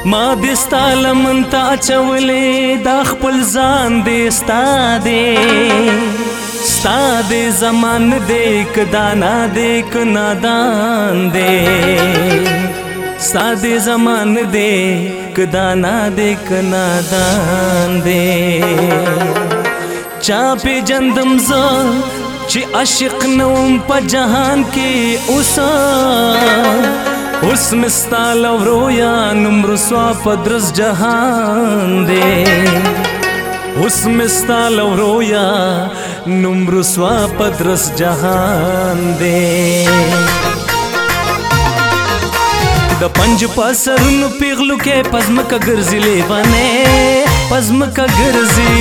ما دستا لمن تا چولې دا خپل ځان دې ستا دې ستا دې زمان دې ک دانا دې ک نادان دې ستا دې زمان دې ک دانا دې ک نادان دې چا پې جندم زه چې عاشق نوم په جهان کې اوس مستا لورویا نم رسوا پدرس جهان دے اوس مستا لورویا نم رسوا پدرس جهان دے د پنج پاسرونو پیغلو کې پزمکه ګرځي لیوانه پزمکه ګرځي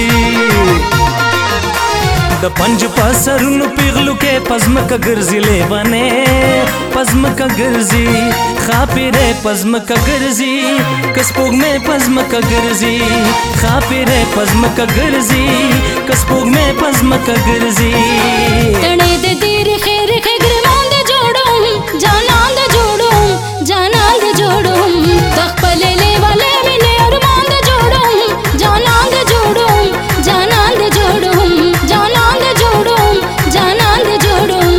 د پنج پاسرونو پیغلو کې پزمکه ګرځي لیوانه پزمکه ګرځي خاپیره پزمکه ګرځي کسپوږ مې پزمکه ګرځي خاپیره پزمکه ګرځي کسپوږ مې پزمکه ګرځي تڼې د دیر خیر خګرمان د جوړوم جانان د جوړوم جانان د جوړوم تخپل لیواله مینه ارمان د جوړوم جانان د جوړوم جانان د جوړوم جانان د جوړوم جانان د جوړوم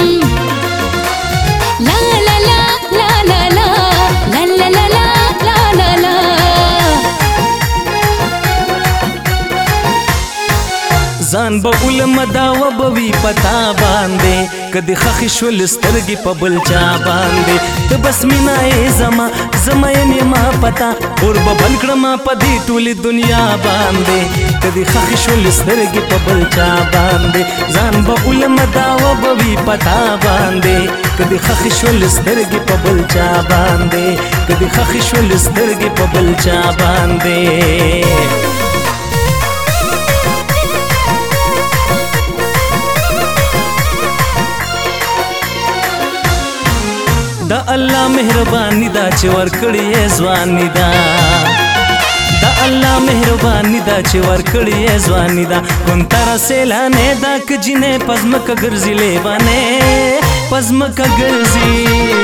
لا لا لا لا لا لا لا لا لا لا لا لا ځان به علم دا وبوي پتا باندې کدي خخ شول سترګي په بل چا باندې ته بس مینا زما زما یې ما پتا اور به بل کړم په دې ټولي دنیا باندې کدي خخ شول سترګي په بل چا باندې ځان به علم دا وبوي پتا باندې کدي خخ شول سترګي په بل چا باندې کدي خخ شول سترګي په بل چا باندې دا الله مهرباني دا چې ورکړې ځواني دا دا الله مهرباني دا چې ورکړې ځواني دا کوم تر سیلانه دا کجنه پزمکه ګرځي لیوانه پزمکه ګرځي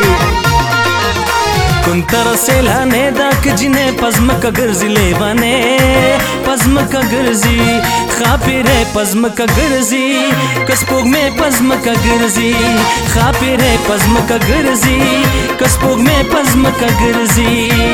کوم تر سیلانه دا کجنه پزمکه ګرځي لیوانه پزمکه ګرځي خاپیره پزمکه ګرځي کسپوږ مې پزمکه ګرځي خاپیره پزمکه ګرځي کسپوږ مې پزمکه ګرځي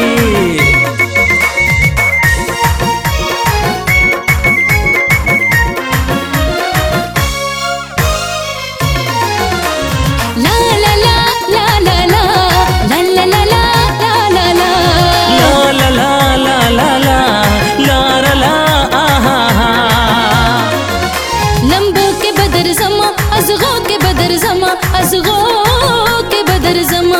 ازغو के बदर जमा ازغो के बदर जमा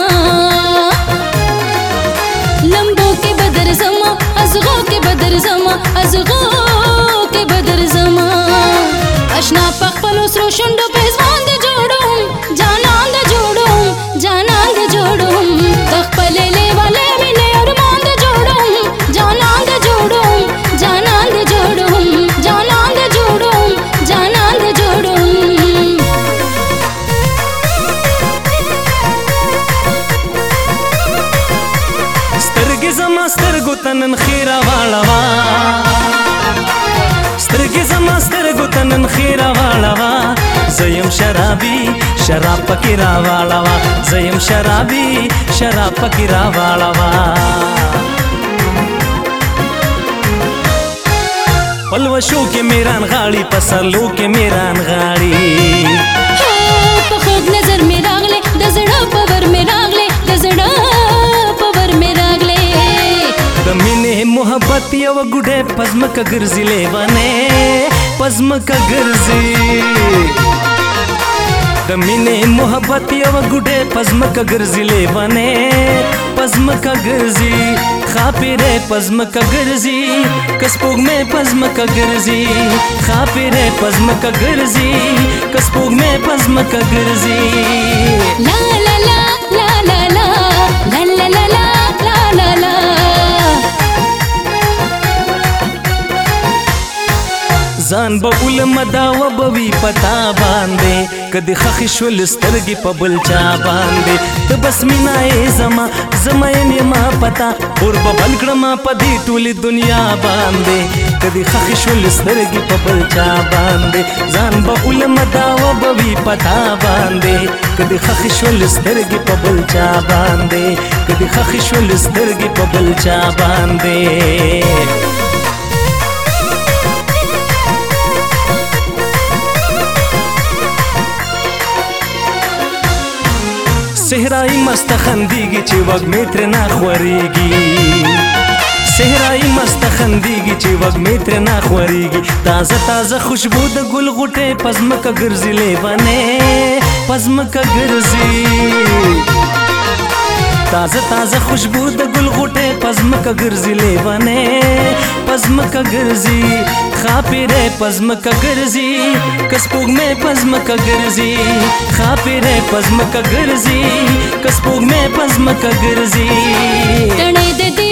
लंबो के बदर जमा ازغो के बदर जमा ازغो के बदर जमा اشنا پخپلو سرو شوندو پېزوان د جوړوم جانان د جوړوم جانان د جوړوم تخپل لیواله مینه ارمان د جوړوم جانان د جوړوم جانان د جوړوم جانان د جوړوم جانان د جوړوم سترګو تنن خیره واړوا سترګې زما سترګو تنن خیره واړوا زیم شرابي شراب پکې راواړوا زیم شرابي شراب پکې راواړوا پلوشو کې میران غاړي پسرلو کې میران غاړي په خوږ نظر مې راغله د زړه په ور مې راغله د زړه د مینې محبت یو ګډه پزمکه ګرځي لیوانه پزمکه ګرځي د مینې محبت یو ګډه پزمکه ګرځي لیوانه پزمکه ګرځي خاپیره پزمکه ګرځي کسپوږ مې پزمکه ګرځي خاپیره پزمکه ګرځي کسپوږ مې پزمکه ګرځي لا لا لا لا لا لا لا لا لا لا لا لا ځان به علم دا وبوي پتا باندې کدي خخ شول سترګي په بل چا باندې ته بس مینا زما زما یې ما پتا اور به بل کړم په دې ټولي دنیا باندې کدي خخ شول سترګي په بل چا باندې ځان به علم دا وبوي پتا باندې کدي خخ شول سترګي په بل چا باندې کدي خخ شول سترګي په بل چا باندې صحرای مست خندیږي چې وږمې ترې نه خورېږي صحرای مست خندیږي چې وږمې ترې نه خورېږي تازه تازه خوشبو د ګل غوټې په ځمکه ګرځي لیونې په ځمکه ګرځي تازه تازه خوشبو د ګل غوټې په ځمکه ګرځي لیونې په ځمکه ګرځي خاپیرې په ځمکه ګرځي که سپوږمۍ په ځمکه ګرځي خاپیرې په ځمکه ګرځي که سپوږمۍ په ځمکه ګرځي تڼۍ د